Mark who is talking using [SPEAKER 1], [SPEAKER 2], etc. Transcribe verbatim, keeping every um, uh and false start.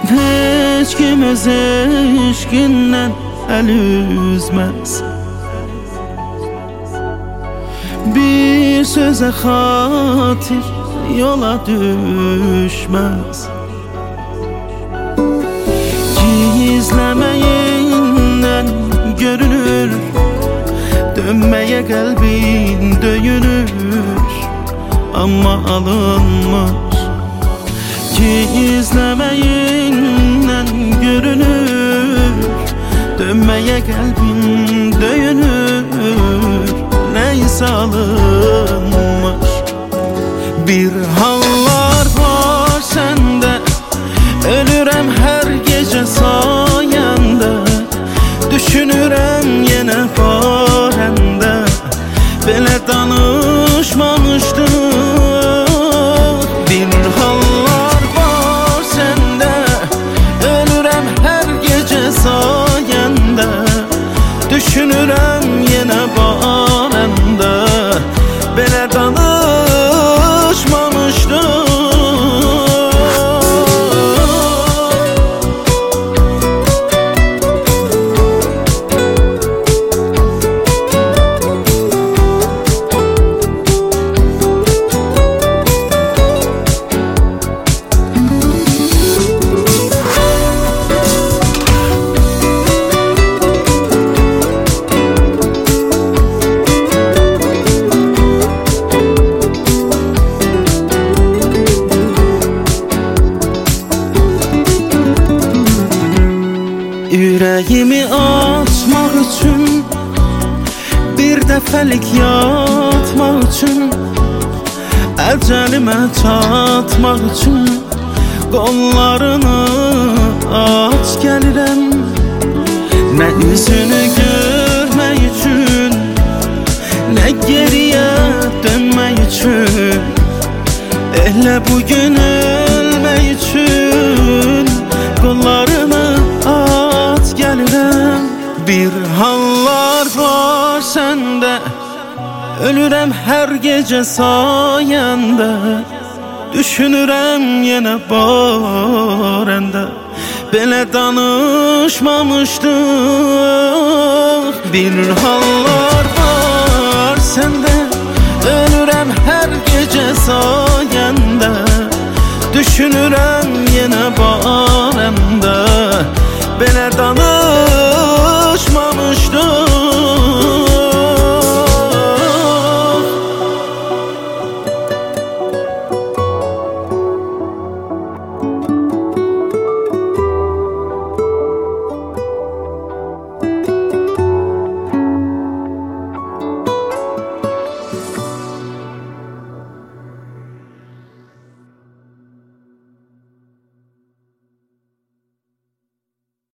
[SPEAKER 1] heç kim öz eşqindən əl üzməz. Bir sözə xatir yola düşməz. Gizləməyindən görünür, dönməyə qəlbin döyünür, amma alınmır. Gizləməyindən görünür, dönməyə qəlbin döyünür, nəysə alınmır. Bir hallar var səndə, ölürəm hər gecə sayəndə, düşünürəm yenə barəndə, belə danışmamışdıq. Bir hallar var səndə, ölürəm hər gecə sayəndə, düşünürəm yenə barəndə, belə danışmamışdıq. Ürəyimi açmaq üçün, bir dəfəlik yatmaq üçün, əcəlimə çatmaq üçün, qollarını aç gəlirəm. Nə üzünü görmək üçün, nə geriyə dönmək üçün, elə bugün ölmək üçün, qollarını aç gəlirəm. Bir hallar var səndə, ölürəm hər gecə sayəndə, düşünürəm yenə barəndə, belə danışmamışdıq. Bir hallar var səndə, ölürəm hər gecə sayəndə, düşünürəm yenə barəndə, belə danışmamışdıq.